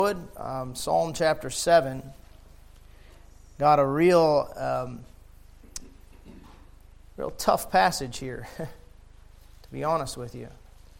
Psalm chapter 7 got a real tough passage here, to be honest with you.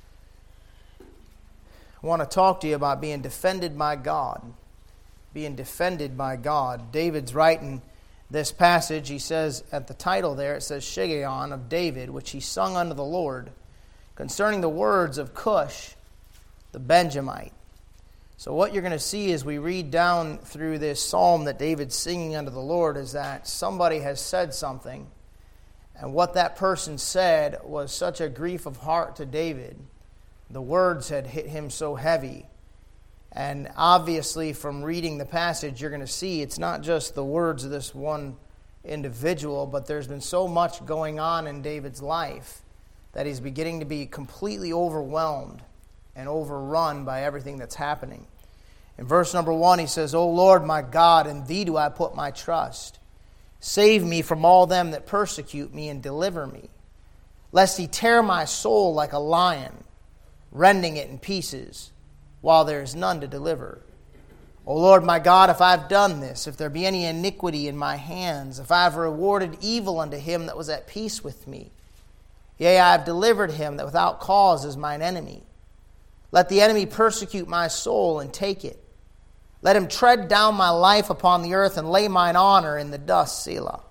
I want to talk to you about being defended by God. Being defended by God. David's writing this passage. He says at the title there, it says Shiggaion of David, which he sung unto the Lord, concerning the words of Cush the Benjamite. So what you're going to see as we read down through this psalm that David's singing unto the Lord is that somebody has said something, and what that person said was such a grief of heart to David. The words had hit him so heavy. And obviously from reading the passage, you're going to see it's not just the words of this one individual, but there's been so much going on in David's life that he's beginning to be completely overwhelmed and overrun by everything that's happening. In verse number 1, he says, O Lord my God, in thee do I put my trust. Save me from all them that persecute me and deliver me, lest he tear my soul like a lion, rending it in pieces, while there is none to deliver. O Lord my God, if I have done this, if there be any iniquity in my hands, if I have rewarded evil unto him that was at peace with me, yea, I have delivered him that without cause is mine enemy. Let the enemy persecute my soul and take it. Let him tread down my life upon the earth and lay mine honor in the dust, Selah.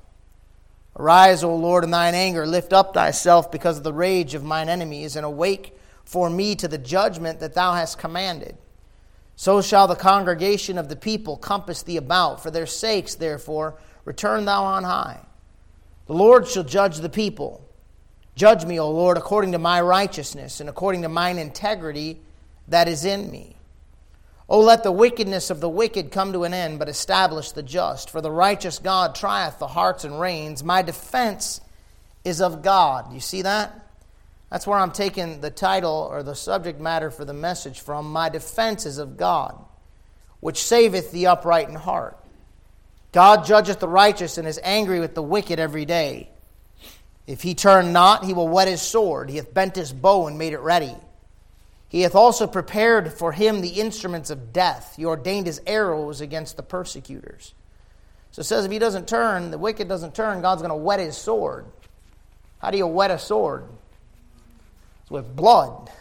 Arise, O Lord, in thine anger. Lift up thyself because of the rage of mine enemies, and awake for me to the judgment that thou hast commanded. So shall the congregation of the people compass thee about. For their sakes, therefore, return thou on high. The Lord shall judge the people. Judge me, O Lord, according to my righteousness and according to mine integrity that is in me. O let the wickedness of the wicked come to an end, but establish the just. For the righteous God trieth the hearts and reins. My defense is of God. You see that? That's where I'm taking the title or the subject matter for the message from. My defense is of God, which saveth the upright in heart. God judgeth the righteous and is angry with the wicked every day. If he turn not, he will whet his sword. He hath bent his bow and made it ready. He hath also prepared for him the instruments of death. He ordained his arrows against the persecutors. So it says if he doesn't turn, the wicked doesn't turn, God's going to whet his sword. How do you whet a sword? It's with blood.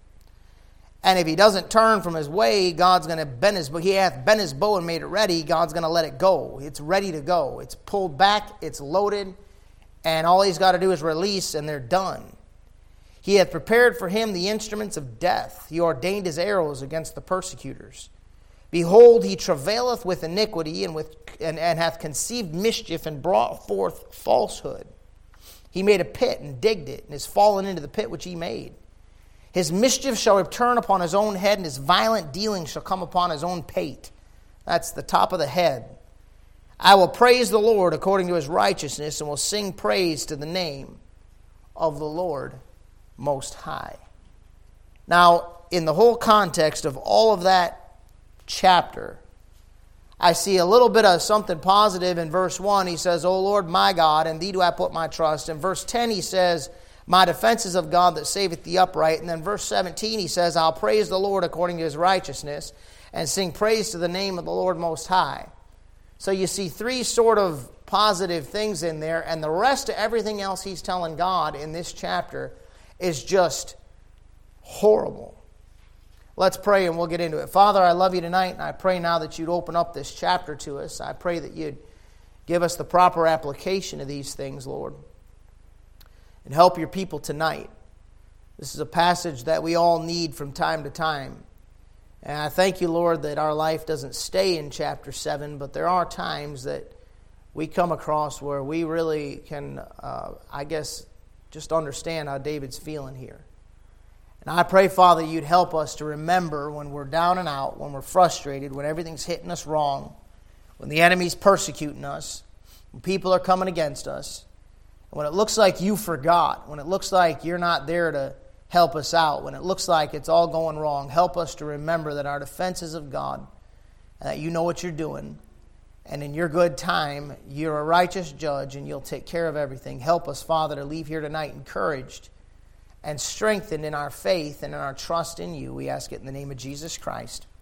And if he doesn't turn from his way, God's going to bend his bow. He hath bent his bow and made it ready. God's going to let it go. It's ready to go. It's pulled back. It's loaded. And all he's got to do is release, and they're done. He hath prepared for him the instruments of death. He ordained his arrows against the persecutors. Behold, he travaileth with iniquity and hath conceived mischief and brought forth falsehood. He made a pit and digged it, and is fallen into the pit which he made. His mischief shall return upon his own head, and his violent dealing shall come upon his own pate. That's the top of the head. I will praise the Lord according to his righteousness, and will sing praise to the name of the Lord Most High. Now, in the whole context of all of that chapter, I see a little bit of something positive. In verse 1, he says, O Lord my God, in thee do I put my trust. In verse 10, he says, my defense is of God that saveth the upright. And then verse 17, he says, I'll praise the Lord according to his righteousness, and sing praise to the name of the Lord Most High. So you see three sort of positive things in there, and the rest of everything else he's telling God in this chapter is just horrible. Let's pray and we'll get into it. Father, I love you tonight, and I pray now that you'd open up this chapter to us. I pray that you'd give us the proper application of these things, Lord, and help your people tonight. This is a passage that we all need from time to time. And I thank you, Lord, that our life doesn't stay in chapter 7, but there are times that we come across where we really can, just understand how David's feeling here. And I pray, Father, you'd help us to remember when we're down and out, when we're frustrated, when everything's hitting us wrong, when the enemy's persecuting us, when people are coming against us, when it looks like you forgot, when it looks like you're not there to help us out, when it looks like it's all going wrong. Help us to remember that our defense is of God, and that you know what you're doing. And in your good time, you're a righteous judge, and you'll take care of everything. Help us, Father, to leave here tonight encouraged and strengthened in our faith and in our trust in you. We ask it in the name of Jesus Christ.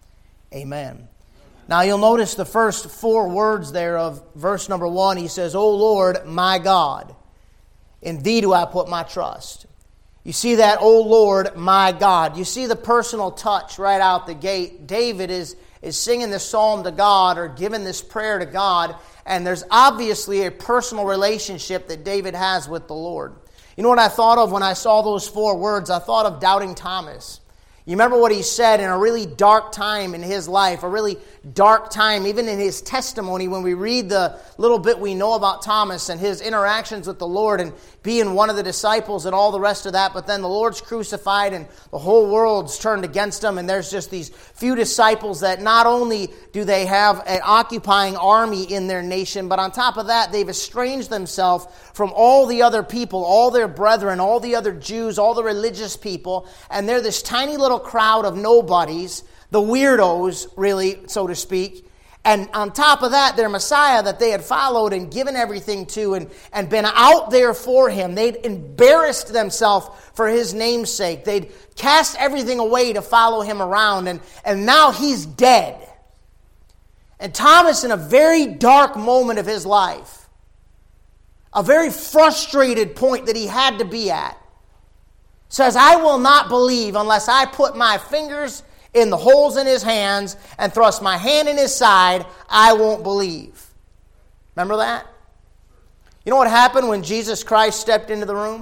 Amen. Now you'll notice the first 4 words there of verse number 1. He says, O Lord, my God, in thee do I put my trust. You see that, O Lord, my God. You see the personal touch right out the gate. David is singing this psalm to God or giving this prayer to God. And there's obviously a personal relationship that David has with the Lord. You know what I thought of when I saw those 4 words? I thought of doubting Thomas. You remember what he said in a really dark time in his life, a really dark time, even in his testimony, when we read the little bit we know about Thomas and his interactions with the Lord and being one of the disciples and all the rest of that. But then the Lord's crucified and the whole world's turned against him. And there's just these few disciples that not only do they have an occupying army in their nation, but on top of that, they've estranged themselves from all the other people, all their brethren, all the other Jews, all the religious people. And they're this tiny little crowd of nobodies, the weirdos, really, so to speak. And on top of that, their Messiah that they had followed and given everything to and been out there for him. They'd embarrassed themselves for his name's sake. They'd cast everything away to follow him around. And now he's dead. And Thomas, in a very dark moment of his life, a very frustrated point that he had to be at, says, I will not believe unless I put my fingers in the holes in his hands and thrust my hand in his side. I won't believe. Remember that? You know what happened when Jesus Christ stepped into the room?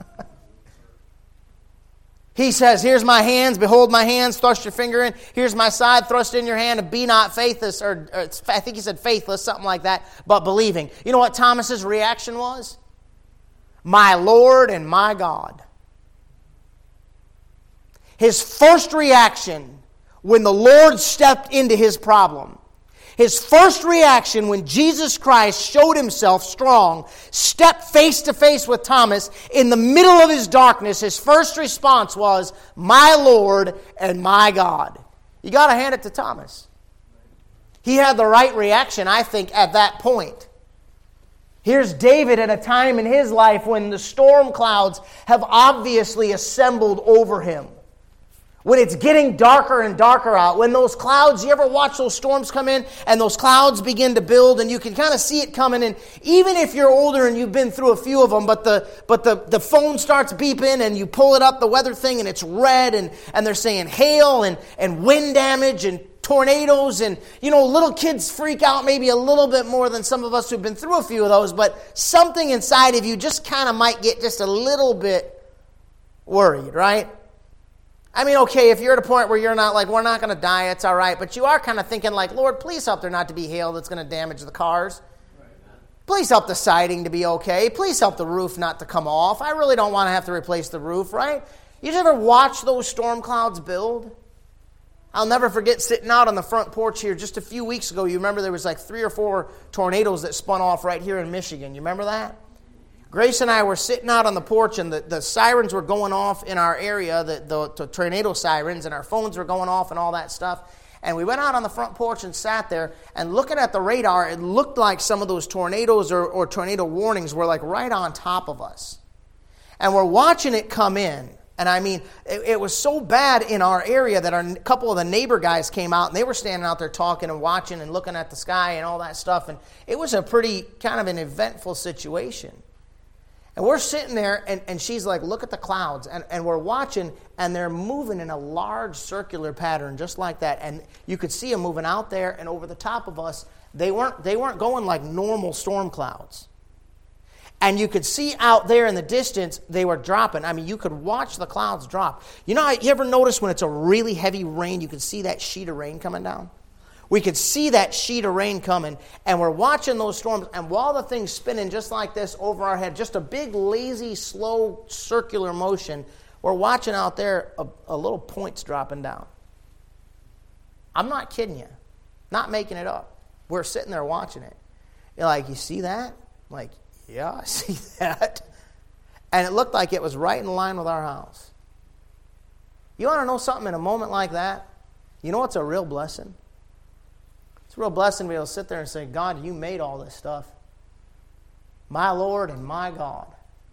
He says, here's my hands, behold my hands, thrust your finger in. Here's my side, thrust in your hand, and be not faithless, or I think he said faithless, something like that, but believing. You know what Thomas's reaction was? My Lord and my God. His first reaction when the Lord stepped into his problem, his first reaction when Jesus Christ showed himself strong, stepped face to face with Thomas in the middle of his darkness, his first response was, my Lord and my God. You got to hand it to Thomas. He had the right reaction, I think, at that point. Here's David at a time in his life when the storm clouds have obviously assembled over him. When it's getting darker and darker out, when those clouds, you ever watch those storms come in and those clouds begin to build and you can kind of see it coming in, even if you're older and you've been through a few of them, but the phone starts beeping and you pull it up, the weather thing, and it's red and they're saying hail and wind damage and tornadoes, and little kids freak out maybe a little bit more than some of us who've been through a few of those, but something inside of you just kind of might get just a little bit worried, right? I mean, okay, if you're at a point where you're not like, we're not going to die, it's all right. But you are kind of thinking like, Lord, please help there not to be hail that's going to damage the cars. Please help the siding to be okay. Please help the roof not to come off. I really don't want to have to replace the roof, right? You ever watch those storm clouds build? I'll never forget sitting out on the front porch here just a few weeks ago. You remember there was like 3 or 4 tornadoes that spun off right here in Michigan. You remember that? Grace and I were sitting out on the porch, and the sirens were going off in our area, the tornado sirens, and our phones were going off and all that stuff. And we went out on the front porch and sat there, and looking at the radar, it looked like some of those tornadoes or tornado warnings were like right on top of us. And we're watching it come in. And I mean, it was so bad in our area that a couple of the neighbor guys came out, and they were standing out there talking and watching and looking at the sky and all that stuff. And it was a pretty kind of an eventful situation. And we're sitting there, and she's like, look at the clouds. And we're watching, and they're moving in a large circular pattern just like that. And you could see them moving out there and over the top of us. They weren't going like normal storm clouds. And you could see out there in the distance, they were dropping. I mean, you could watch the clouds drop. You ever notice when it's a really heavy rain, you can see that sheet of rain coming down? We could see that sheet of rain coming, and we're watching those storms, and while the thing's spinning just like this over our head, just a big, lazy, slow, circular motion, we're watching out there a little points dropping down. I'm not kidding you. Not making it up. We're sitting there watching it. You're like, you see that? I'm like, yeah, I see that. And it looked like it was right in line with our house. You want to know something in a moment like that? You know what's a real blessing? It's a real blessing to be able to sit there and say, God, you made all this stuff. My Lord and my God.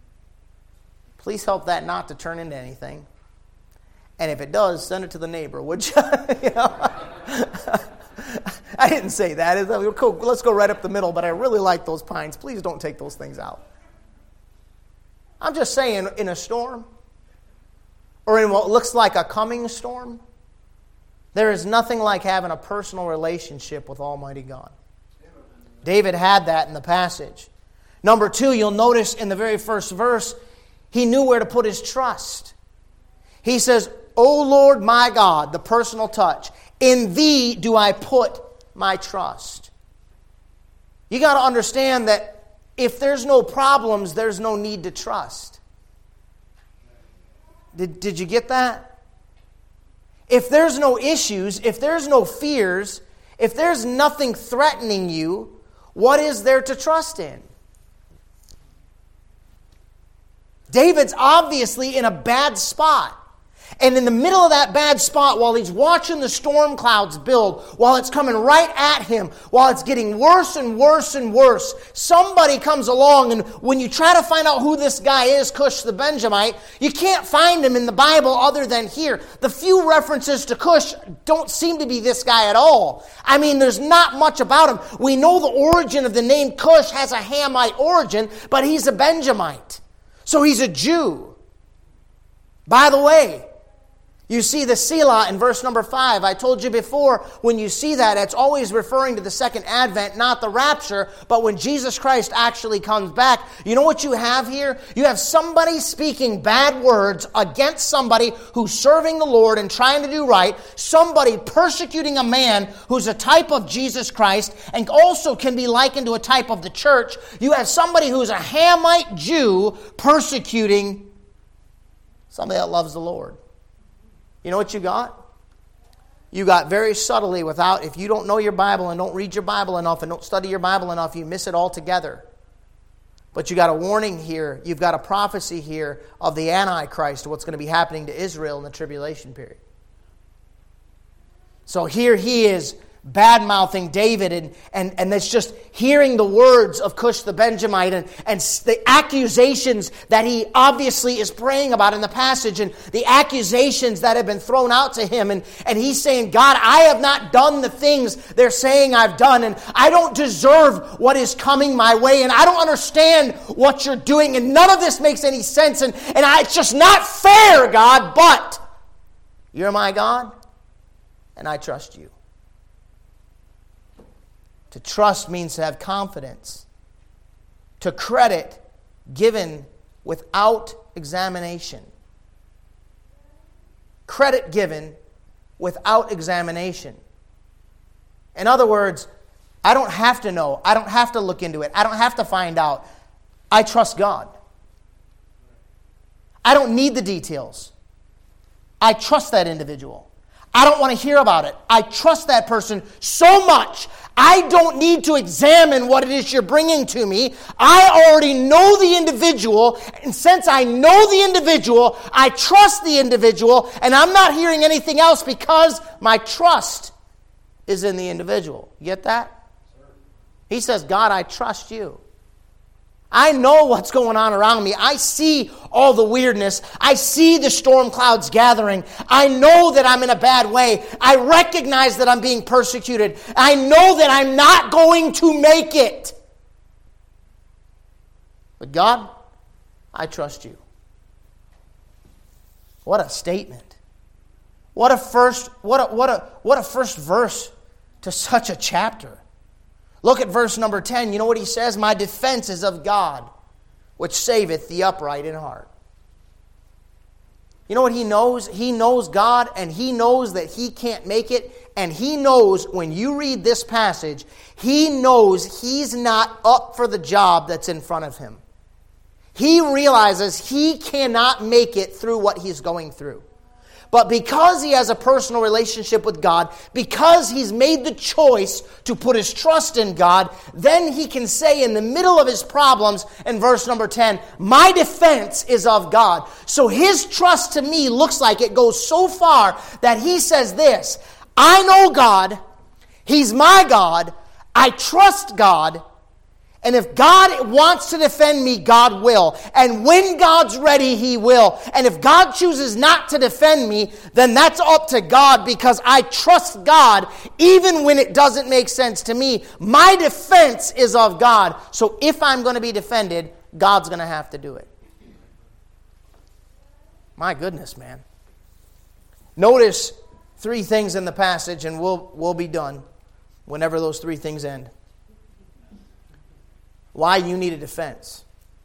Please help that not to turn into anything. And if it does, send it to the neighbor, would you? I didn't say that. Cool. Let's go right up the middle, but I really like those pines. Please don't take those things out. I'm just saying, in a storm, or in what looks like a coming storm, there is nothing like having a personal relationship with Almighty God. David had that in the passage. Number 2, you'll notice in the very first verse, he knew where to put his trust. He says, O Lord my God, the personal touch, in Thee do I put my trust. You got to understand that if there's no problems, there's no need to trust. Did you get that? If there's no issues, if there's no fears, if there's nothing threatening you, what is there to trust in? David's obviously in a bad spot. And in the middle of that bad spot, while he's watching the storm clouds build, while it's coming right at him, while it's getting worse and worse and worse, somebody comes along, and when you try to find out who this guy is, Cush the Benjamite, you can't find him in the Bible other than here. The few references to Cush don't seem to be this guy at all. I mean, there's not much about him. We know the origin of the name Cush has a Hamite origin, but he's a Benjamite. So he's a Jew. By the way, you see the Selah in verse number 5. I told you before, when you see that, it's always referring to the second advent, not the rapture, but when Jesus Christ actually comes back. You know what you have here? You have somebody speaking bad words against somebody who's serving the Lord and trying to do right, somebody persecuting a man who's a type of Jesus Christ and also can be likened to a type of the church. You have somebody who's a Hamite Jew persecuting somebody that loves the Lord. You know what you got? You got very subtly if you don't know your Bible and don't read your Bible enough and don't study your Bible enough, you miss it altogether. But you got a warning here. You've got a prophecy here of the Antichrist, what's going to be happening to Israel in the tribulation period. So here he is bad-mouthing David, and that's just hearing the words of Cush the Benjamite and the accusations that he obviously is praying about in the passage, and the accusations that have been thrown out to him, and he's saying, God, I have not done the things they're saying I've done, and I don't deserve what is coming my way, and I don't understand what you're doing, and none of this makes any sense, and it's just not fair, God, but you're my God, and I trust you. To trust means to have confidence. To credit given without examination. Credit given without examination. In other words, I don't have to know. I don't have to look into it. I don't have to find out. I trust God. I don't need the details. I trust that individual. I don't want to hear about it. I trust that person so much. I don't need to examine what it is you're bringing to me. I already know the individual, and since I know the individual, I trust the individual, and I'm not hearing anything else because my trust is in the individual. You get that? He says, God, I trust you. I know what's going on around me. I see all the weirdness. I see the storm clouds gathering. I know that I'm in a bad way. I recognize that I'm being persecuted. I know that I'm not going to make it. But God, I trust you. What a statement. What a first verse to such a chapter. Look at verse number 10. You know what he says? My defense is of God, which saveth the upright in heart. You know what he knows? He knows God, and he knows that he can't make it. And he knows, when you read this passage, he knows he's not up for the job that's in front of him. He realizes he cannot make it through what he's going through. But because he has a personal relationship with God, because he's made the choice to put his trust in God, then he can say in the middle of his problems, in verse number 10, my defense is of God. So his trust to me looks like it goes so far that he says this, I know God, he's my God, I trust God, And if God wants to defend me, God will. And when God's ready, He will. And if God chooses not to defend me, then that's up to God, because I trust God even when it doesn't make sense to me. My defense is of God. So if I'm going to be defended, God's going to have to do it. My goodness, man. Notice 3 things in the passage, and we'll be done whenever those 3 things end. Why you need a defense.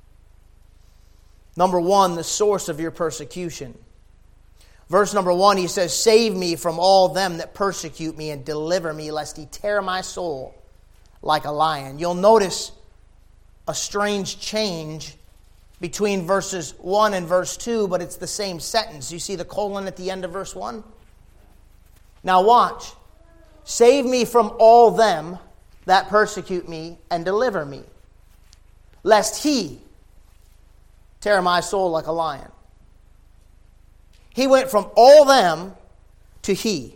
Number 1, the source of your persecution. Verse number 1, he says, "Save me from all them that persecute me, and deliver me, lest he tear my soul like a lion." You'll notice a strange change between verses 1 and verse 2, but it's the same sentence. You see the colon at the end of verse 1? Now watch. "Save me from all them that persecute me, and deliver me, lest he tear my soul like a lion." He went from all them to he.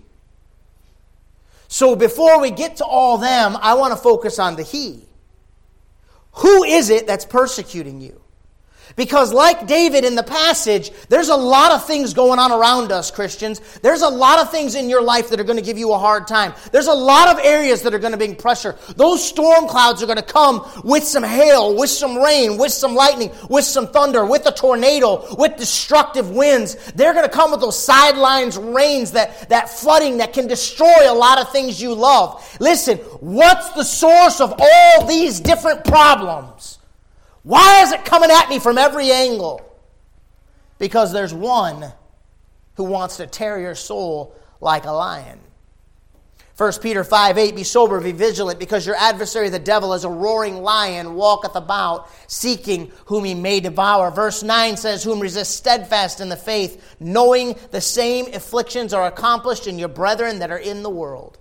So before we get to all them, I want to focus on the he. Who is it that's persecuting you? Because like David in the passage, there's a lot of things going on around us, Christians. There's a lot of things in your life that are going to give you a hard time. There's a lot of areas that are going to bring pressure. Those storm clouds are going to come with some hail, with some rain, with some lightning, with some thunder, with a tornado, with destructive winds. They're going to come with those sidelines rains, that flooding that can destroy a lot of things you love. Listen, what's the source of all these different problems? Why is it coming at me from every angle? Because there's one who wants to tear your soul like a lion. 1 Peter 5:8, "Be sober, be vigilant, because your adversary the devil is a roaring lion, walketh about, seeking whom he may devour." Verse 9 says, "Whom resist steadfast in the faith, knowing the same afflictions are accomplished in your brethren that are in the world."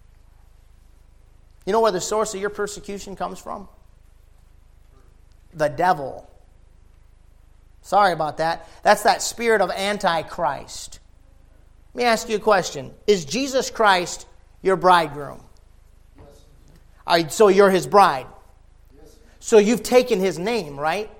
You know where the source of your persecution comes from? The devil. Sorry about that. That's that spirit of Antichrist. Let me ask you a question. Is Jesus Christ your bridegroom? Yes. So you're his bride? Yes. So you've taken his name, right?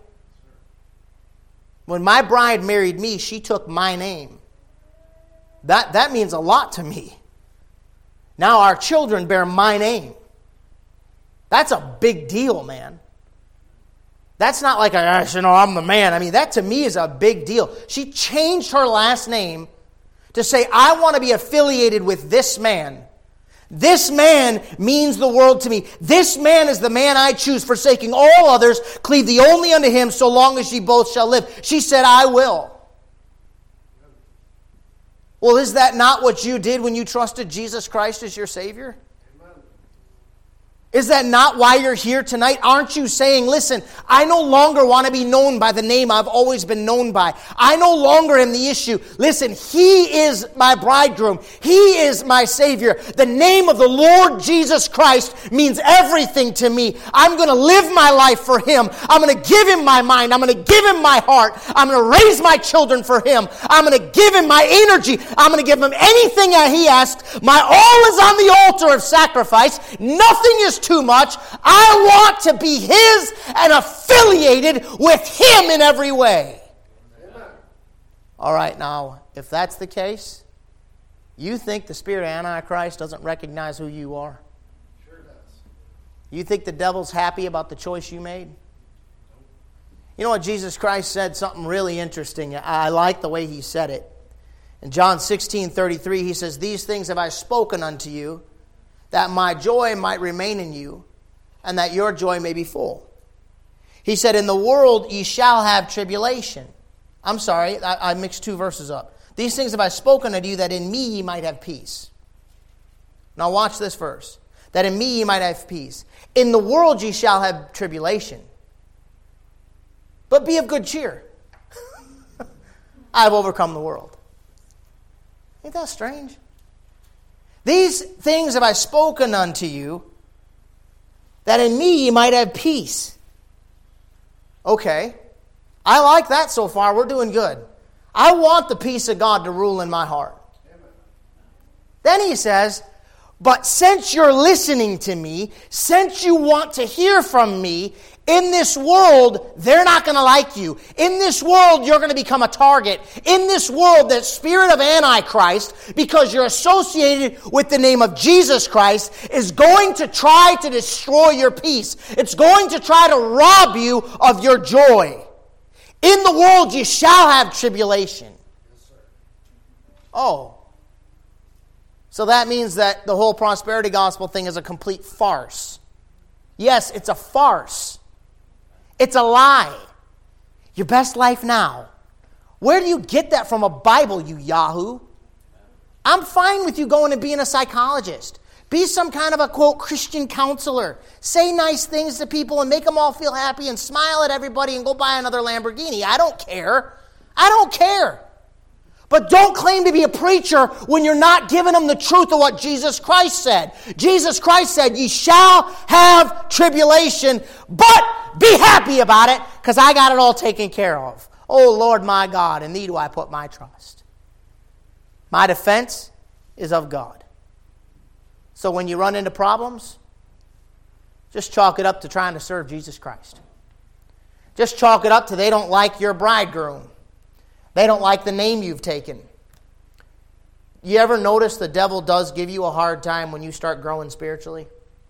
When my bride married me, she took my name. That means a lot to me. Now our children bear my name. That's a big deal, man. That's not like, I'm the man. I mean, that to me is a big deal. She changed her last name to say, I want to be affiliated with this man. This man means the world to me. This man is the man I choose, forsaking all others, cleave thee only unto him, so long as ye both shall live. She said, I will. Well, is that not what you did when you trusted Jesus Christ as your Savior? Is that not why you're here tonight? Aren't you saying, listen, I no longer want to be known by the name I've always been known by. I no longer am the issue. Listen, He is my bridegroom. He is my Savior. The name of the Lord Jesus Christ means everything to me. I'm going to live my life for Him. I'm going to give Him my mind. I'm going to give Him my heart. I'm going to raise my children for Him. I'm going to give Him my energy. I'm going to give Him anything that He asks. My all is on the altar of sacrifice. Nothing is too much. I want to be His and affiliated with Him in every way. Amen. All right, now, if that's the case, you think the spirit of Antichrist doesn't recognize who you are? Sure does. You think the devil's happy about the choice you made? You know what? Jesus Christ said something really interesting. I like the way He said it. In John 16:33, He says, "These things have I spoken unto you, that my joy might remain in you, and that your joy may be full." He said, "In the world ye shall have tribulation." I'm sorry, I mixed 2 verses up. "These things have I spoken unto you, that in me ye might have peace." Now watch this verse. "That in me ye might have peace. In the world ye shall have tribulation. But be of good cheer. I have overcome the world." Ain't that strange? "These things have I spoken unto you, that in me ye might have peace." Okay. I like that so far. We're doing good. I want the peace of God to rule in my heart. Amen. Then He says, But since you're listening to me, since you want to hear from me, in this world, they're not going to like you. In this world, you're going to become a target. In this world, the spirit of Antichrist, because you're associated with the name of Jesus Christ, is going to try to destroy your peace. It's going to try to rob you of your joy. In the world, you shall have tribulation. Oh. So that means that the whole prosperity gospel thing is a complete farce. Yes, it's a farce. It's a lie. Your best life now. Where do you get that from a Bible, you yahoo? I'm fine with you going and being a psychologist. Be some kind of a, quote, Christian counselor. Say nice things to people and make them all feel happy and smile at everybody and go buy another Lamborghini. I don't care. I don't care. But don't claim to be a preacher when you're not giving them the truth of what Jesus Christ said. Jesus Christ said, ye shall have tribulation, but be happy about it, because I got it all taken care of. Oh, Lord my God, in thee do I put my trust. My defense is of God. So when you run into problems, just chalk it up to trying to serve Jesus Christ. Just chalk it up to they don't like your bridegroom. They don't like the name you've taken. You ever notice the devil does give you a hard time when you start growing spiritually?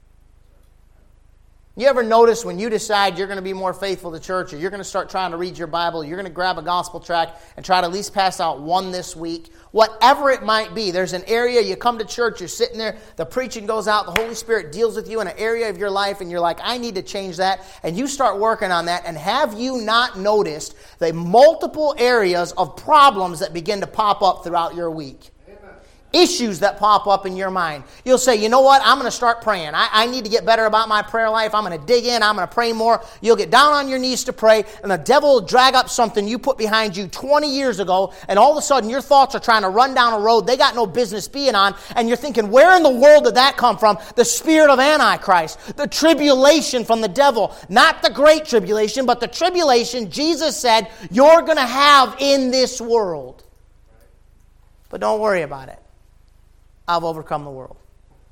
You ever notice when you decide you're going to be more faithful to church, or you're going to start trying to read your Bible, you're going to grab a gospel tract and try to at least pass out one this week? Whatever it might be, there's an area, you come to church, you're sitting there, the preaching goes out, the Holy Spirit deals with you in an area of your life, and you're like, I need to change that, and you start working on that, and have you not noticed the multiple areas of problems that begin to pop up throughout your week? Issues that pop up in your mind. You'll say, you know what, I'm going to start praying. I need to get better about my prayer life. I'm going to dig in. I'm going to pray more. You'll get down on your knees to pray, and the devil will drag up something you put behind you 20 years ago, and all of a sudden your thoughts are trying to run down a road they got no business being on, and you're thinking, where in the world did that come from? The spirit of Antichrist, the tribulation from the devil. Not the great tribulation, but the tribulation Jesus said you're going to have in this world. But don't worry about it. I've overcome the world.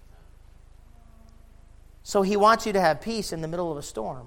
So he wants you to have peace in the middle of a storm.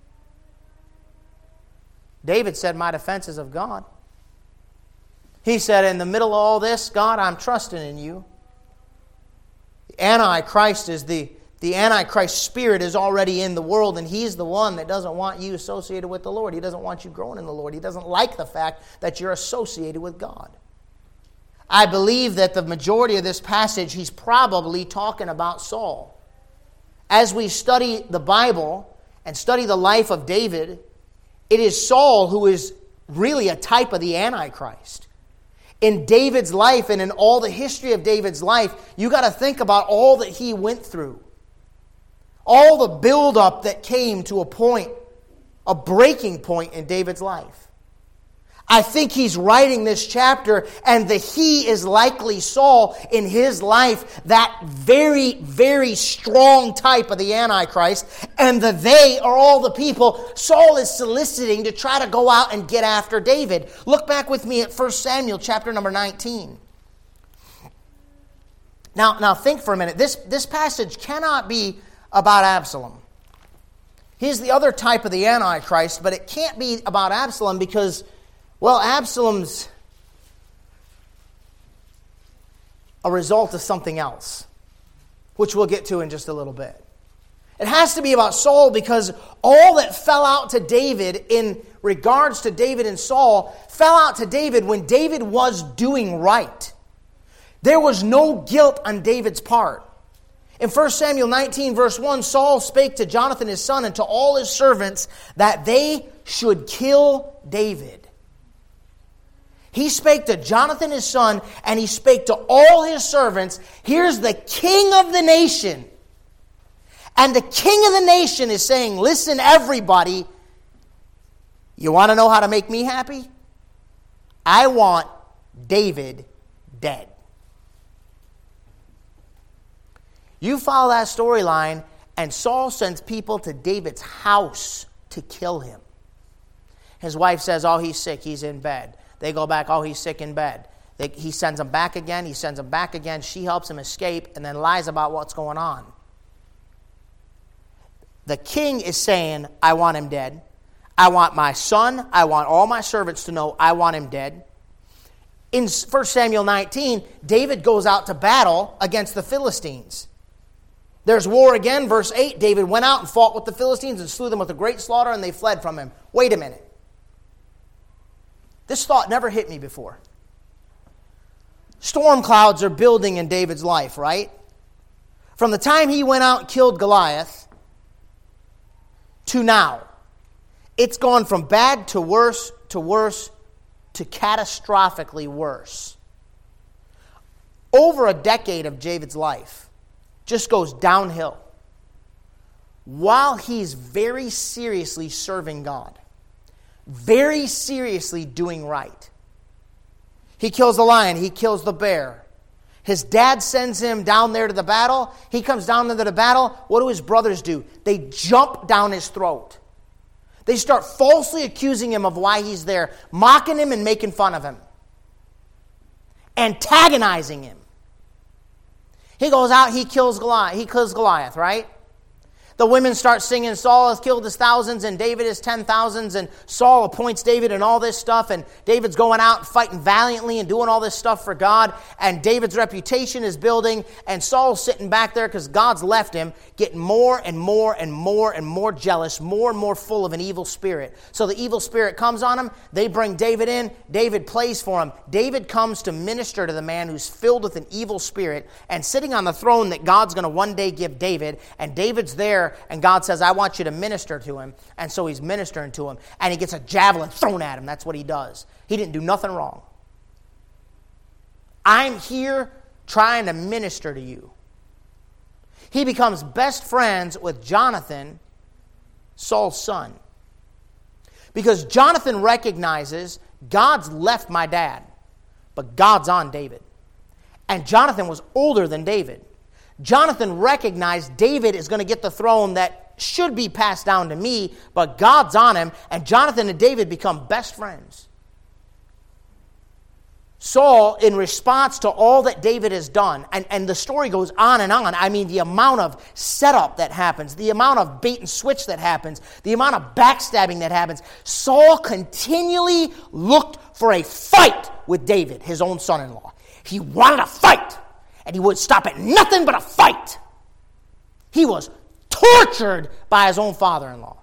David said, my defense is of God. He said, in the middle of all this, God, I'm trusting in you. The Antichrist is the Antichrist spirit is already in the world, and he's the one that doesn't want you associated with the Lord. He doesn't want you growing in the Lord. He doesn't like the fact that you're associated with God. I believe that the majority of this passage, he's probably talking about Saul. As we study the Bible and study the life of David, it is Saul who is really a type of the Antichrist. In David's life and in all the history of David's life, you got to think about all that he went through. All the buildup that came to a point, a breaking point in David's life. I think he's writing this chapter, and the he is likely Saul in his life, that very, very strong type of the Antichrist, and the they are all the people Saul is soliciting to try to go out and get after David. Look back with me at 1 Samuel chapter number 19. Now think for a minute. This passage cannot be about Absalom. He's the other type of the Antichrist, but it can't be about Absalom because, well, Absalom's a result of something else, which we'll get to in just a little bit. It has to be about Saul because all that fell out to David in regards to David and Saul fell out to David when David was doing right. There was no guilt on David's part. In 1 Samuel 19, verse 1, Saul spake to Jonathan his son and to all his servants that they should kill David. He spake to Jonathan his son, and he spake to all his servants. Here's the king of the nation. And the king of the nation is saying, listen, everybody, you want to know how to make me happy? I want David dead. You follow that storyline, and Saul sends people to David's house to kill him. His wife says, oh, he's sick, he's in bed. They go back, oh, he's sick in bed. He sends them back again. He sends them back again. She helps him escape and then lies about what's going on. The king is saying, I want him dead. I want my son. I want all my servants to know I want him dead. In 1 Samuel 19, David goes out to battle against the Philistines. There's war again. Verse 8, David went out and fought with the Philistines and slew them with a great slaughter, and they fled from him. Wait a minute. This thought never hit me before. Storm clouds are building in David's life, right? From the time he went out and killed Goliath to now, it's gone from bad to worse to catastrophically worse. Over a decade of David's life just goes downhill while he's very seriously serving God, very seriously doing right. He kills the lion. He kills the bear. His dad sends him down there to the battle. He comes down into the battle. What do his brothers do? They jump down his throat. They start falsely accusing him of why he's there, mocking him and making fun of him, antagonizing him. He goes out, he kills Goliath, right? The women start singing, Saul has killed his thousands and David his 10,000s, and Saul appoints David and all this stuff, and David's going out and fighting valiantly and doing all this stuff for God, and David's reputation is building, and Saul's sitting back there because God's left him, getting more and more and more and more jealous, more and more full of an evil spirit. So the evil spirit comes on him, they bring David in, David plays for him. David comes to minister to the man who's filled with an evil spirit and sitting on the throne that God's going to one day give David, and David's there, and God says, I want you to minister to him. And so he's ministering to him. And he gets a javelin thrown at him. That's what he does. He didn't do nothing wrong. I'm here trying to minister to you. He becomes best friends with Jonathan, Saul's son. Because Jonathan recognizes God's left my dad, but God's on David. And Jonathan was older than David. Jonathan recognized David is going to get the throne that should be passed down to me, but God's on him, and Jonathan and David become best friends. Saul, in response to all that David has done, and the story goes on and on. I mean, the amount of setup that happens, the amount of bait and switch that happens, the amount of backstabbing that happens. Saul continually looked for a fight with David, his own son-in-law. He wanted a fight. And he would stop at nothing but a fight. He was tortured by his own father-in-law.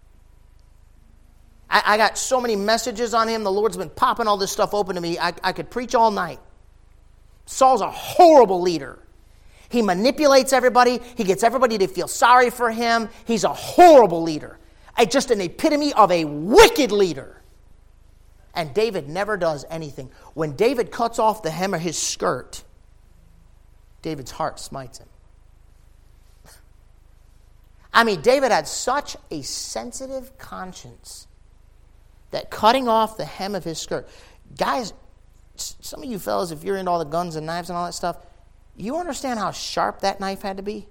I got so many messages on him. The Lord's been popping all this stuff open to me. I could preach all night. Saul's a horrible leader. He manipulates everybody. He gets everybody to feel sorry for him. He's a horrible leader. Just an epitome of a wicked leader. And David never does anything. When David cuts off the hem of his skirt, David's heart smites him. I mean, David had such a sensitive conscience that cutting off the hem of his skirt. Guys, some of you fellas, if you're into all the guns and knives and all that stuff, you understand how sharp that knife had to be?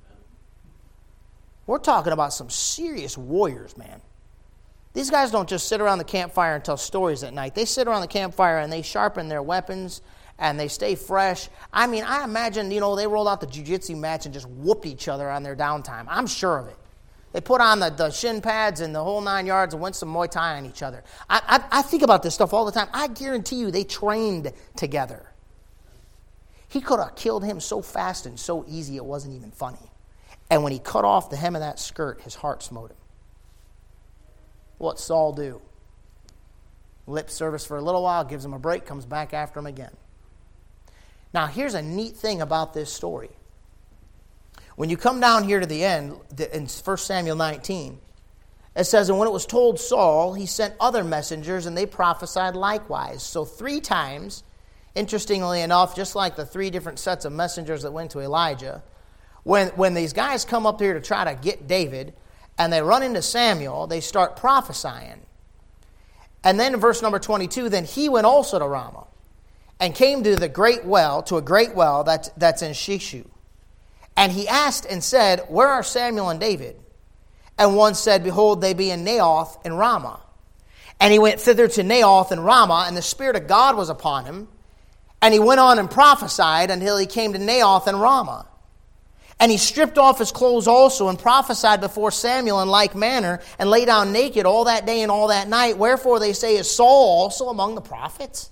We're talking about some serious warriors, man. These guys don't just sit around the campfire and tell stories at night. They sit around the campfire and they sharpen their weapons and they stay fresh. I mean, I imagine, they rolled out the jiu-jitsu match and just whooped each other on their downtime. I'm sure of it. They put on the shin pads and the whole 9 yards and went some Muay Thai on each other. I think about this stuff all the time. I guarantee you they trained together. He could have killed him so fast and so easy it wasn't even funny. And when he cut off the hem of that skirt, his heart smote him. What'd Saul do? Lip service for a little while, gives him a break, comes back after him again. Now, here's a neat thing about this story. When you come down here to the end, in 1 Samuel 19, it says, and when it was told Saul, he sent other messengers, and they prophesied likewise. So 3 times, interestingly enough, just like the 3 different sets of messengers that went to Elijah, when these guys come up here to try to get David, and they run into Samuel, they start prophesying. And then in verse number 22, then he went also to Ramah, and came to a great well that's in Shishu. And he asked and said, where are Samuel and David? And one said, behold, they be in Naioth in Ramah. And he went thither to Naioth in Ramah, and the Spirit of God was upon him. And he went on and prophesied until he came to Naioth and Ramah. And he stripped off his clothes also and prophesied before Samuel in like manner and lay down naked all that day and all that night. Wherefore they say, is Saul also among the prophets?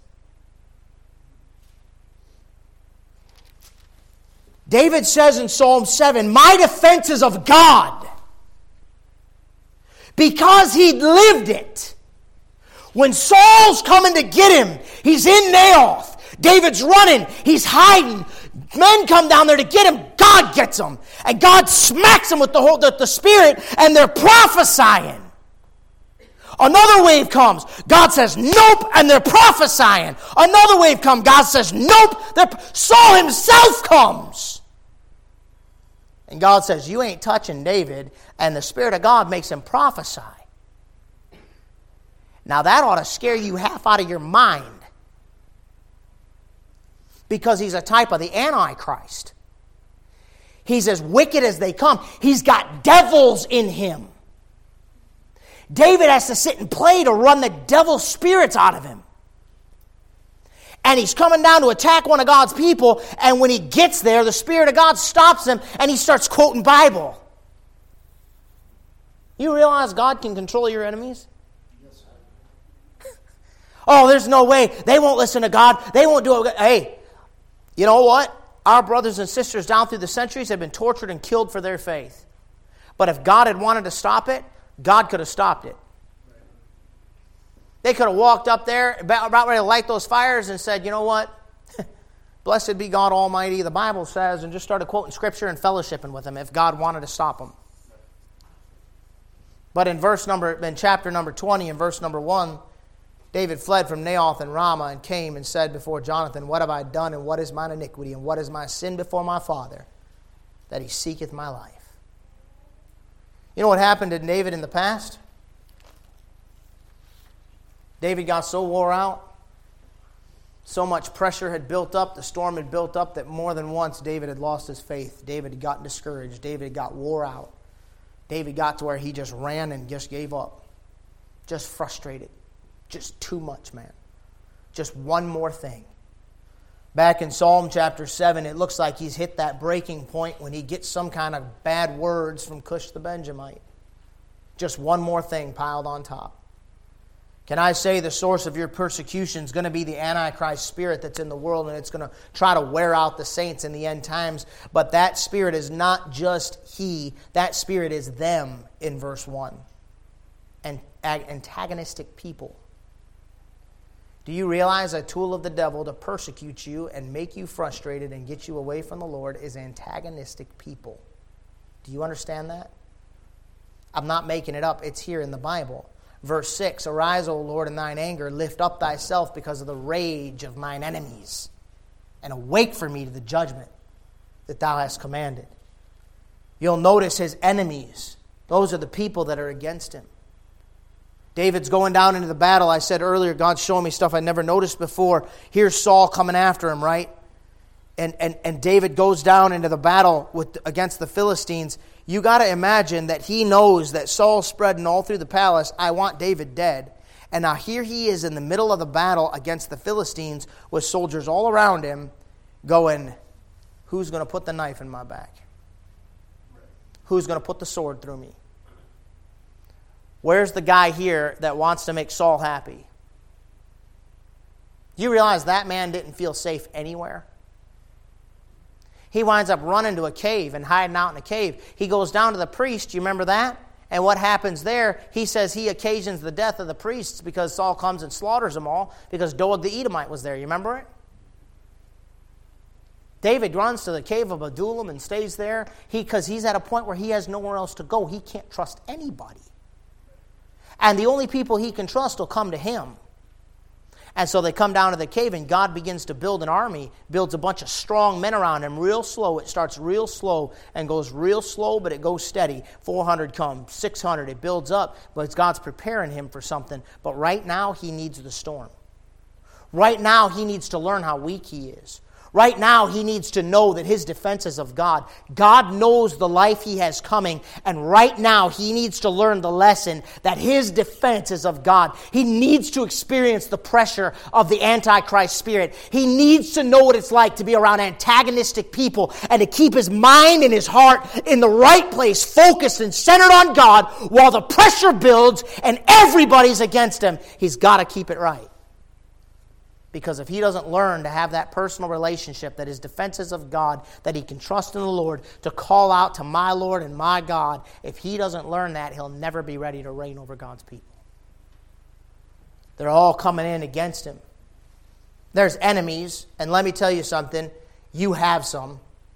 David says in Psalm 7, my defense is of God. Because he'd lived it. When Saul's coming to get him, he's in Naioth. David's running. He's hiding. Men come down there to get him. God gets him. And God smacks him with the Spirit, and they're prophesying. Another wave comes. God says, nope, and they're prophesying. Another wave comes. God says, nope. Saul himself comes. And God says, you ain't touching David. And the Spirit of God makes him prophesy. Now that ought to scare you half out of your mind. Because he's a type of the Antichrist. He's as wicked as they come. He's got devils in him. David has to sit and play to run the devil's spirits out of him. And he's coming down to attack one of God's people, and when he gets there, the Spirit of God stops him, and he starts quoting Bible. You realize God can control your enemies? Yes, sir. Oh, there's no way. They won't listen to God. They won't do it. Hey, you know what? Our brothers and sisters down through the centuries have been tortured and killed for their faith. But if God had wanted to stop it, God could have stopped it. They could have walked up there, about ready to light those fires, and said, you know what? Blessed be God Almighty, the Bible says, and just started quoting Scripture and fellowshipping with them if God wanted to stop them. But in chapter number 20 and verse number 1, David fled from Naioth and Ramah and came and said before Jonathan, what have I done, and what is mine iniquity, and what is my sin before my father, that he seeketh my life? You know what happened to David in the past? David got so wore out, so much pressure had built up, the storm had built up, that more than once David had lost his faith. David had gotten discouraged. David had got wore out. David got to where he just ran and just gave up. Just frustrated. Just too much, man. Just one more thing. Back in Psalm chapter 7, it looks like he's hit that breaking point when he gets some kind of bad words from Cush the Benjamite. Just one more thing piled on top. Can I say the source of your persecution is going to be the Antichrist spirit that's in the world, and it's going to try to wear out the saints in the end times. But that spirit is not just he. That spirit is them in verse 1. And antagonistic people. Do you realize a tool of the devil to persecute you and make you frustrated and get you away from the Lord is antagonistic people? Do you understand that? I'm not making it up. It's here in the Bible. Verse 6, arise, O Lord, in thine anger. Lift up thyself because of the rage of mine enemies. And awake for me to the judgment that thou hast commanded. You'll notice his enemies. Those are the people that are against him. David's going down into the battle. I said earlier, God's showing me stuff I never noticed before. Here's Saul coming after him, right? And David goes down into the battle against the Philistines. You got to imagine that he knows that Saul's spreading all through the palace, I want David dead. And now here he is in the middle of the battle against the Philistines with soldiers all around him going, who's going to put the knife in my back? Who's going to put the sword through me? Where's the guy here that wants to make Saul happy? You realize that man didn't feel safe anywhere? He winds up running to a cave and hiding out in a cave. He goes down to the priest. You remember that? And what happens there? He says he occasions the death of the priests because Saul comes and slaughters them all because Doeg the Edomite was there. You remember it? David runs to the cave of Adullam and stays there because he's at a point where he has nowhere else to go. He can't trust anybody. And the only people he can trust will come to him. And so they come down to the cave, and God begins to build an army, builds a bunch of strong men around him real slow. It starts real slow and goes real slow, but it goes steady. 400 come, 600, it builds up, but God's preparing him for something. But right now, he needs the storm. Right now, he needs to learn how weak he is. Right now, he needs to know that his defense is of God. God knows the life he has coming, and right now he needs to learn the lesson that his defense is of God. He needs to experience the pressure of the Antichrist spirit. He needs to know what it's like to be around antagonistic people and to keep his mind and his heart in the right place, focused and centered on God while the pressure builds and everybody's against him. He's got to keep it right. Because if he doesn't learn to have that personal relationship, that his defense is of God, that he can trust in the Lord, to call out to my Lord and my God, if he doesn't learn that, he'll never be ready to reign over God's people. They're all coming in against him. There's enemies, and let me tell you something, you have some.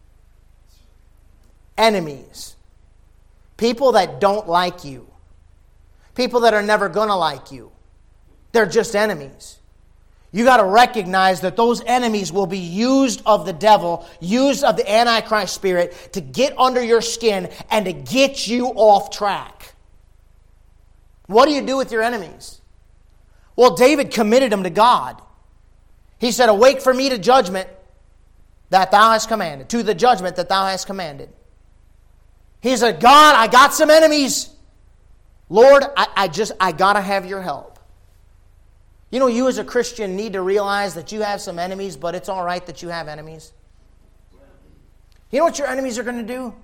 Enemies. People that don't like you. People that are never going to like you. They're just enemies. You got to recognize that those enemies will be used of the devil, used of the Antichrist spirit to get under your skin and to get you off track. What do you do with your enemies? Well, David committed them to God. He said, awake for me to judgment that thou hast commanded, to the judgment that thou hast commanded. He said, God, I got some enemies. Lord, I got to have your help. You know, you as a Christian need to realize that you have some enemies, but it's all right that you have enemies. You know what your enemies are going to do?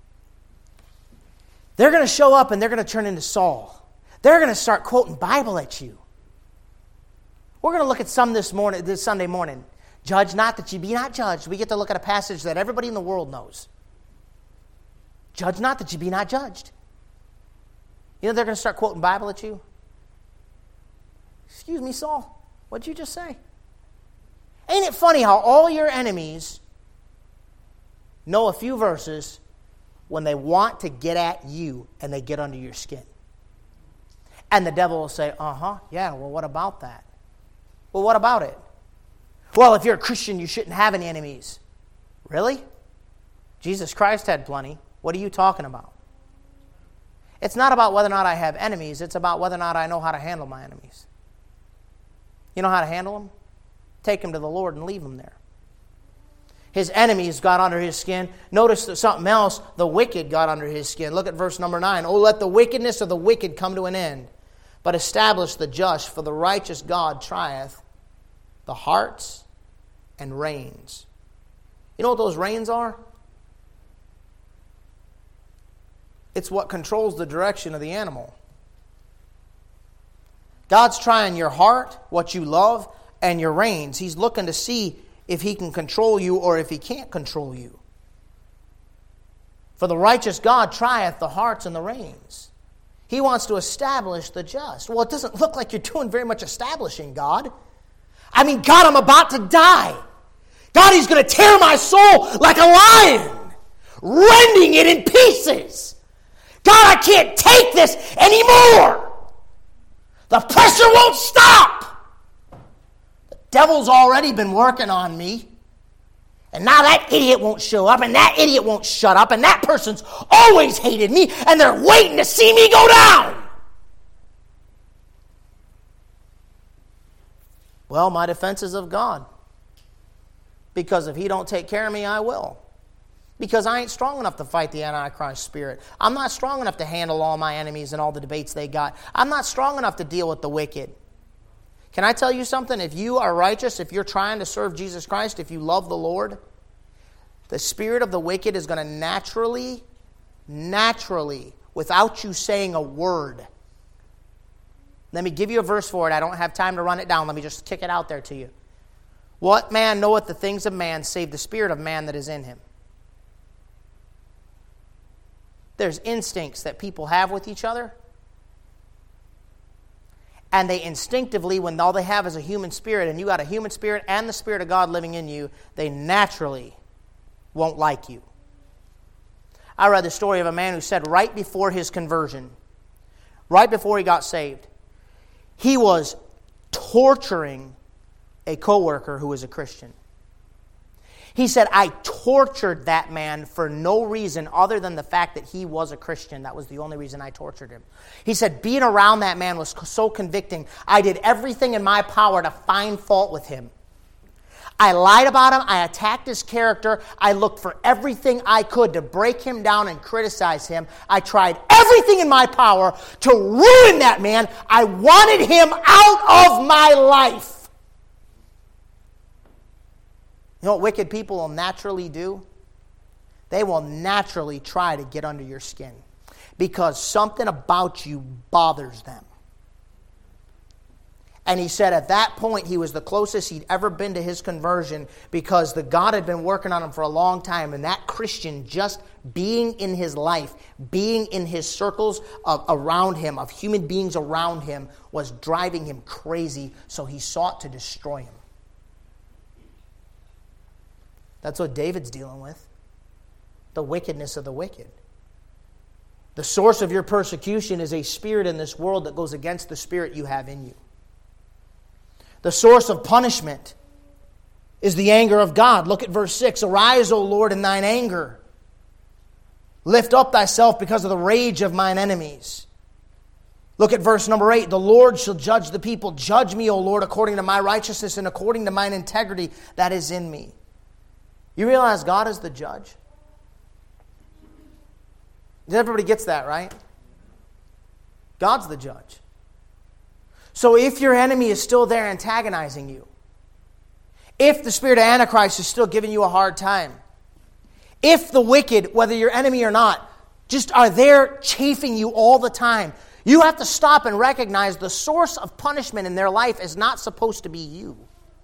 They're going to show up and they're going to turn into Saul. They're going to start quoting Bible at you. We're going to look at some this Sunday morning. Judge not that ye be not judged. We get to look at a passage that everybody in the world knows. Judge not that ye be not judged. You know they're going to start quoting Bible at you? Excuse me, Saul, what'd you just say? Ain't it funny how all your enemies know a few verses when they want to get at you and they get under your skin? And the devil will say, yeah, well, what about that? Well, what about it? Well, if you're a Christian, you shouldn't have any enemies. Really? Jesus Christ had plenty. What are you talking about? It's not about whether or not I have enemies. It's about whether or not I know how to handle my enemies. You know how to handle them? Take them to the Lord and leave them there. His enemies got under his skin. Notice that something else, the wicked got under his skin. Look at verse number 9. Oh, let the wickedness of the wicked come to an end, but establish the just, for the righteous God trieth the hearts and reins. You know what those reins are? It's what controls the direction of the animal. God's trying your heart, what you love, and your reins. He's looking to see if he can control you or if he can't control you. For the righteous God trieth the hearts and the reins. He wants to establish the just. Well, it doesn't look like you're doing very much establishing, God. I mean, God, I'm about to die. God, he's going to tear my soul like a lion, rending it in pieces. God, I can't take this anymore. The pressure won't stop. The devil's already been working on me. And now that idiot won't show up, and that idiot won't shut up, and that person's always hated me, and they're waiting to see me go down. Well, my defense is of God. Because if he don't take care of me, I will. Because I ain't strong enough to fight the Antichrist spirit. I'm not strong enough to handle all my enemies and all the debates they got. I'm not strong enough to deal with the wicked. Can I tell you something? If you are righteous, if you're trying to serve Jesus Christ, if you love the Lord, the spirit of the wicked is going to naturally, without you saying a word. Let me give you a verse for it. I don't have time to run it down. Let me just kick it out there to you. What man knoweth the things of man, save the spirit of man that is in him? There's instincts that people have with each other. And they instinctively, when all they have is a human spirit, and you got a human spirit and the Spirit of God living in you, they naturally won't like you. I read the story of a man who said right before his conversion, right before he got saved, he was torturing a coworker who was a Christian. He said, I tortured that man for no reason other than the fact that he was a Christian. That was the only reason I tortured him. He said, being around that man was so convicting. I did everything in my power to find fault with him. I lied about him. I attacked his character. I looked for everything I could to break him down and criticize him. I tried everything in my power to ruin that man. I wanted him out of my life. You know what wicked people will naturally do? They will naturally try to get under your skin because something about you bothers them. And he said at that point he was the closest he'd ever been to his conversion because the God had been working on him for a long time. And that Christian just being in his life, being in his circles around him, of human beings around him, was driving him crazy. So he sought to destroy him. That's what David's dealing with. The wickedness of the wicked. The source of your persecution is a spirit in this world that goes against the spirit you have in you. The source of punishment is the anger of God. Look at verse 6. Arise, O Lord, in thine anger. Lift up thyself because of the rage of mine enemies. Look at verse number 8. The Lord shall judge the people. Judge me, O Lord, according to my righteousness and according to mine integrity that is in me. You realize God is the judge? Everybody gets that, right? God's the judge. So if your enemy is still there antagonizing you, if the spirit of Antichrist is still giving you a hard time, if the wicked, whether your enemy or not, just are there chafing you all the time, you have to stop and recognize the source of punishment in their life is not supposed to be you.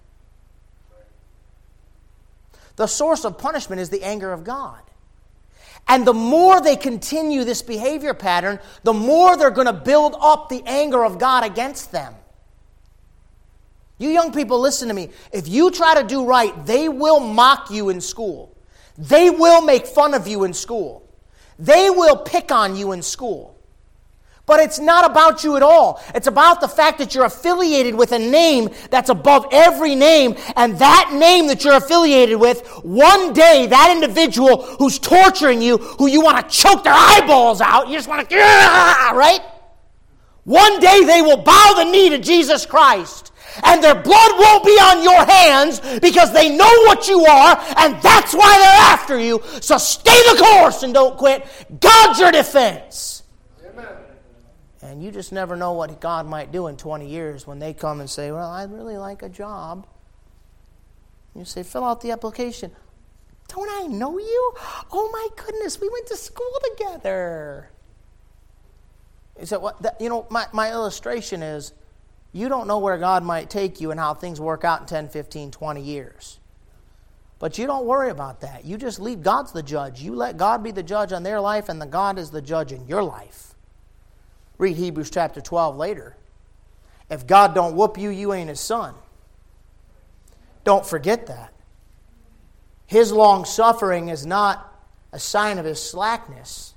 The source of punishment is the anger of God. And the more they continue this behavior pattern, the more they're going to build up the anger of God against them. You young people, listen to me. If you try to do right, they will mock you in school. They will make fun of you in school. They will pick on you in school. But it's not about you at all. It's about the fact that you're affiliated with a name that's above every name. And that name that you're affiliated with, one day that individual who's torturing you, who you want to choke their eyeballs out, you just want to, right? One day they will bow the knee to Jesus Christ. And their blood won't be on your hands because they know what you are, and that's why they're after you. So stay the course and don't quit. God's your defense. And you just never know what God might do in 20 years when they come and say, well, I'd really like a job. You say, fill out the application. Don't I know you? Oh my goodness, we went to school together. You said, my illustration is, you don't know where God might take you and how things work out in 10, 15, 20 years. But you don't worry about that. You just leave. God's the judge. You let God be the judge on their life, and God is the judge in your life. Read Hebrews chapter 12 later. If God don't whoop you, you ain't his son. Don't forget that. His long suffering is not a sign of his slackness.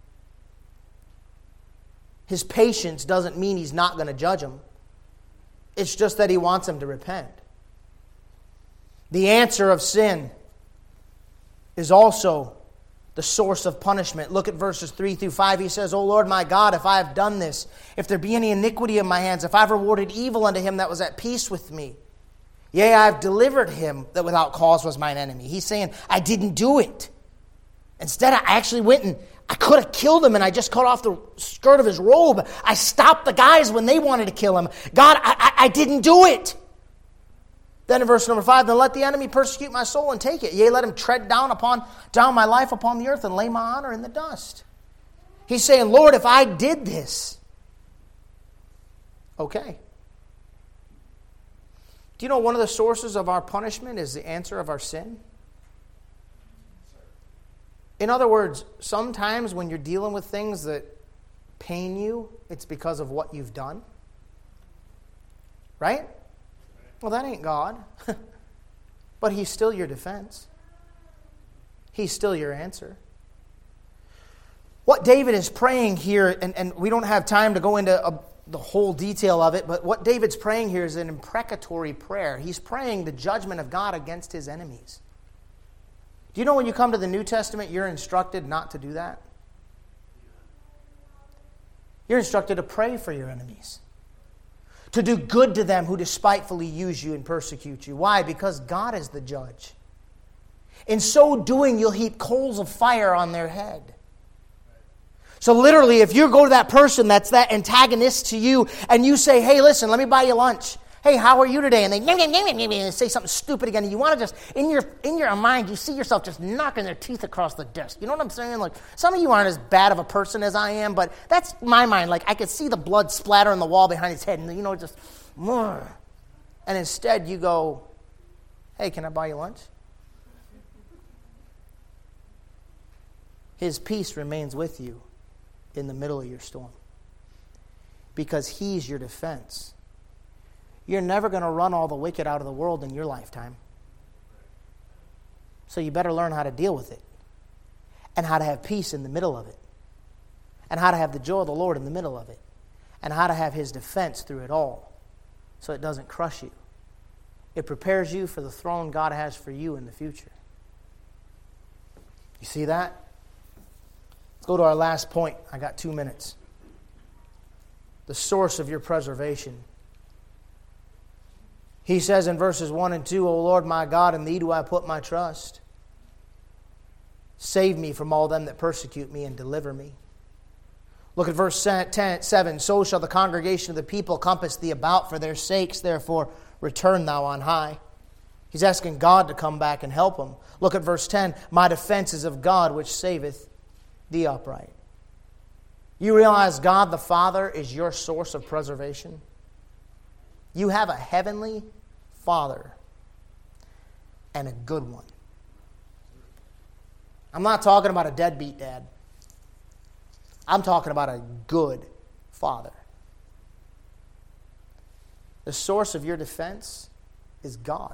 His patience doesn't mean he's not going to judge him. It's just that he wants him to repent. The answer of sin is also the source of punishment. Look at verses 3 through 5. He says, O Lord my God, if I have done this, if there be any iniquity in my hands, if I have rewarded evil unto him that was at peace with me, yea, I have delivered him that without cause was mine enemy. He's saying, I didn't do it. Instead, I actually went and I could have killed him, and I just cut off the skirt of his robe. I stopped the guys when they wanted to kill him. God, I didn't do it. Then in verse number 5, then let the enemy persecute my soul and take it. Yea, let him tread down my life upon the earth and lay my honor in the dust. He's saying, Lord, if I did this, okay. Do you know one of the sources of our punishment is the answer of our sin? In other words, sometimes when you're dealing with things that pain you, it's because of what you've done. Right? Well, that ain't God. But he's still your defense. He's still your answer. What David is praying here, and we don't have time to go into the whole detail of it, but what David's praying here is an imprecatory prayer. He's praying the judgment of God against his enemies. Do you know when you come to the New Testament, you're instructed not to do that? You're instructed to pray for your enemies. to do good to them who despitefully use you and persecute you. Why? Because God is the judge. In so doing, you'll heap coals of fire on their head. So literally, if you go to that person that's that antagonist to you, and you say, hey, listen, let me buy you lunch. Hey, how are you today? And they say something stupid again. And you want to just, in your mind, you see yourself just knocking their teeth across the desk. You know what I'm saying? Like, some of you aren't as bad of a person as I am, but that's my mind. Like, I could see the blood splatter on the wall behind his head. And, just, and instead you go, hey, can I buy you lunch? His peace remains with you in the middle of your storm, because He's your defense. You're never going to run all the wicked out of the world in your lifetime. So you better learn how to deal with it, and how to have peace in the middle of it, and how to have the joy of the Lord in the middle of it, and how to have His defense through it all, so it doesn't crush you. It prepares you for the throne God has for you in the future. You see that? Let's go to our last point. I got 2 minutes. The source of your preservation. He says in verses 1 and 2, O Lord my God, in Thee do I put my trust. Save me from all them that persecute me and deliver me. Look at verse 7. So shall the congregation of the people compass Thee about for their sakes. Therefore return Thou on high. He's asking God to come back and help him. Look at verse 10. My defense is of God which saveth the upright. You realize God the Father is your source of preservation? You have a heavenly Father, and a good one. I'm not talking about a deadbeat dad. I'm talking about a good Father. The source of your defense is God.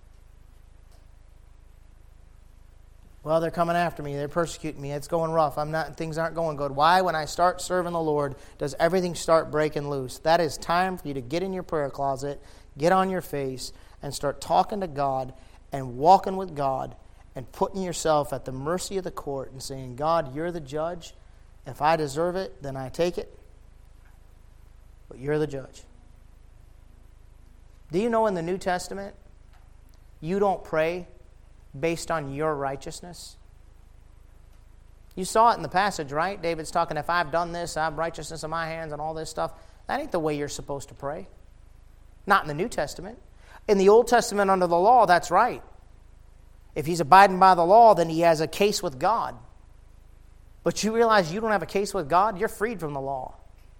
Well, they're coming after me. They're persecuting me. It's going rough. Things aren't going good. Why, when I start serving the Lord, does everything start breaking loose? That is time for you to get in your prayer closet, get on your face, and start talking to God and walking with God and putting yourself at the mercy of the court and saying, God, You're the judge. If I deserve it, then I take it. But You're the judge. Do you know in the New Testament, you don't pray based on your righteousness? You saw it in the passage, right? David's talking, if I've done this, I have righteousness in my hands and all this stuff. That ain't the way you're supposed to pray. Not in the New Testament. In the Old Testament under the law, that's right. If he's abiding by the law, then he has a case with God. But you realize you don't have a case with God? You're freed from the law.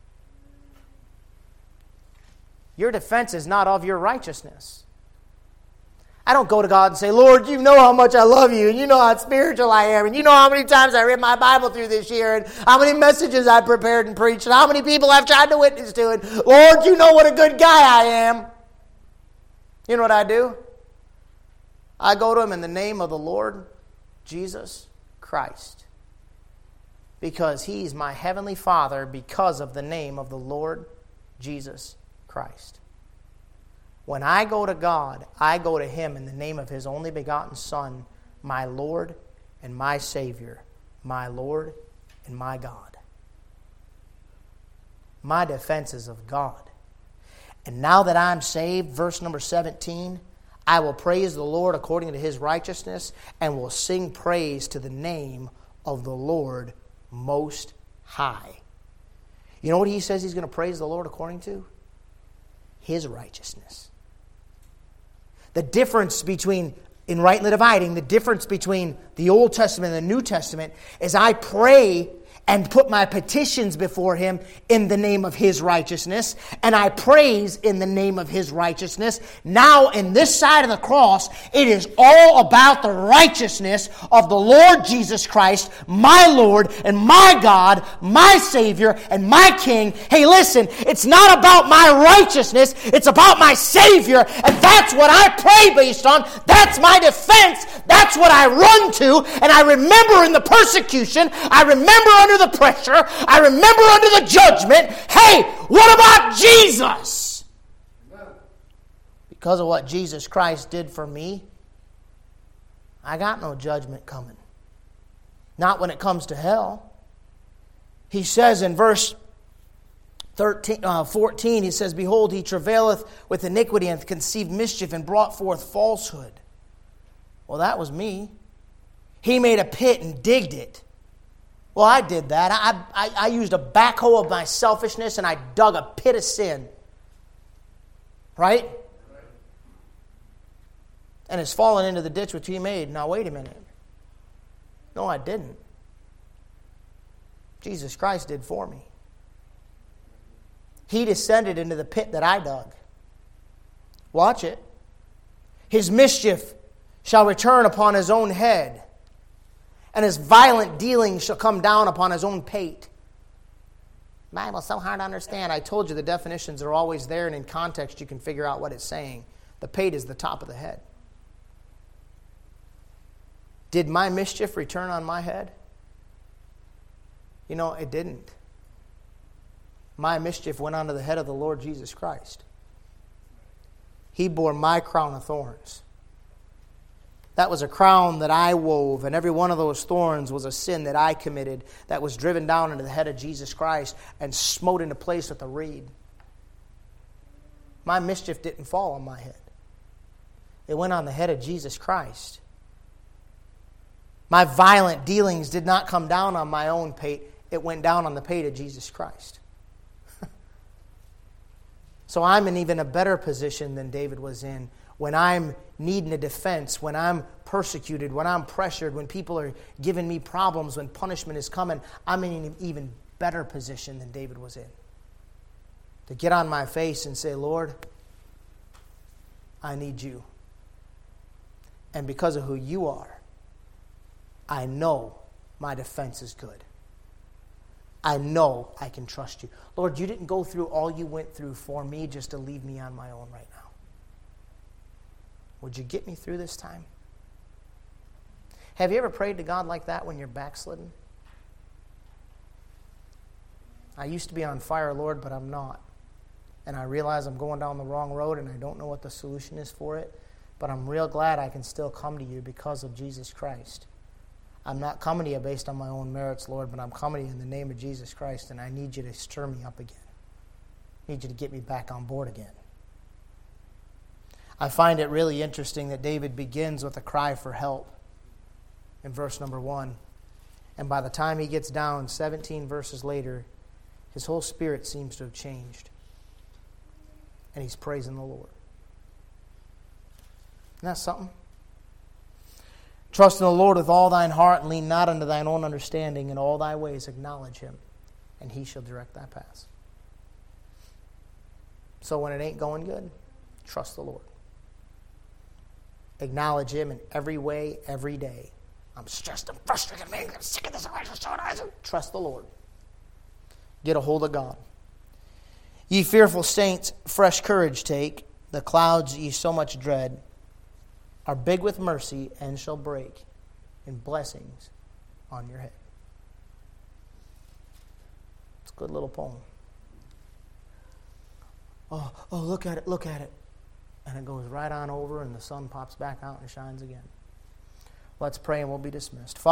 Your defense is not of your righteousness. I don't go to God and say, Lord, You know how much I love You, and You know how spiritual I am, and You know how many times I read my Bible through this year, and how many messages I prepared and preached, and how many people I've tried to witness to, and Lord, You know what a good guy I am. You know what I do? I go to Him in the name of the Lord Jesus Christ, because He's my heavenly Father because of the name of the Lord Jesus Christ. When I go to God, I go to Him in the name of His only begotten Son, my Lord and my Savior, my Lord and my God. My defense is of God. And now that I'm saved, verse number 17, I will praise the Lord according to His righteousness and will sing praise to the name of the Lord Most High. You know what He says He's going to praise the Lord according to? His righteousness. The difference between, in rightly dividing, the difference between the Old Testament and the New Testament is I pray and put my petitions before Him in the name of His righteousness, and I praise in the name of His righteousness. Now, in this side of the cross, it is all about the righteousness of the Lord Jesus Christ, my Lord and my God, my Savior and my King. Hey, listen, it's not about my righteousness, it's about my Savior, and that's what I pray based on. That's my defense. That's what I run to, and I remember in the persecution, I remember under the pressure, I remember under the judgment. Hey, what about Jesus? Because of what Jesus Christ did for me, I got no judgment coming. Not when it comes to hell. He says in verse 14, he says, Behold, he travaileth with iniquity and conceived mischief and brought forth falsehood. Well, that was me. He made a pit and digged it. Well, I did that. I used a backhoe of my selfishness and I dug a pit of sin. Right? And it's fallen into the ditch which he made. Now, wait a minute. No, I didn't. Jesus Christ did for me. He descended into the pit that I dug. Watch it. His mischief shall return upon his own head, and his violent dealings shall come down upon his own pate. The Bible's so hard to understand. I told you the definitions are always there, and in context you can figure out what it's saying. The pate is the top of the head. Did my mischief return on my head? You know, it didn't. My mischief went onto the head of the Lord Jesus Christ. He bore my crown of thorns. That was a crown that I wove, and every one of those thorns was a sin that I committed that was driven down into the head of Jesus Christ and smote into place with a reed. My mischief didn't fall on my head. It went on the head of Jesus Christ. My violent dealings did not come down on my own pate. It went down on the pate of Jesus Christ. So I'm in even a better position than David was in when I'm needing a defense, when I'm persecuted, when I'm pressured, when people are giving me problems, when punishment is coming. I'm in an even better position than David was in. To get on my face and say, Lord, I need you. And because of who you are, I know my defense is good. I know I can trust you. Lord, you didn't go through all you went through for me just to leave me on my own right now. Would you get me through this time? Have you ever prayed to God like that when you're backslidden? I used to be on fire, Lord, but I'm not. And I realize I'm going down the wrong road and I don't know what the solution is for it. But I'm real glad I can still come to you because of Jesus Christ. I'm not coming to you based on my own merits, Lord, but I'm coming to you in the name of Jesus Christ, and I need you to stir me up again. I need you to get me back on board again. I find it really interesting that David begins with a cry for help in verse number 1. And by the time he gets down 17 verses later, his whole spirit seems to have changed. And he's praising the Lord. Isn't that something? Trust in the Lord with all thine heart and lean not unto thine own understanding. In all thy ways acknowledge him, and he shall direct thy paths. So when it ain't going good, trust the Lord. Acknowledge him in every way, every day. I'm stressed, I'm frustrated, man, I'm sick of this. Trust the Lord. Get a hold of God. Ye fearful saints, fresh courage take. The clouds ye so much dread are big with mercy and shall break in blessings on your head. It's a good little poem. Oh, look at it, look at it. And it goes right on over and the sun pops back out and shines again. Let's pray and we'll be dismissed.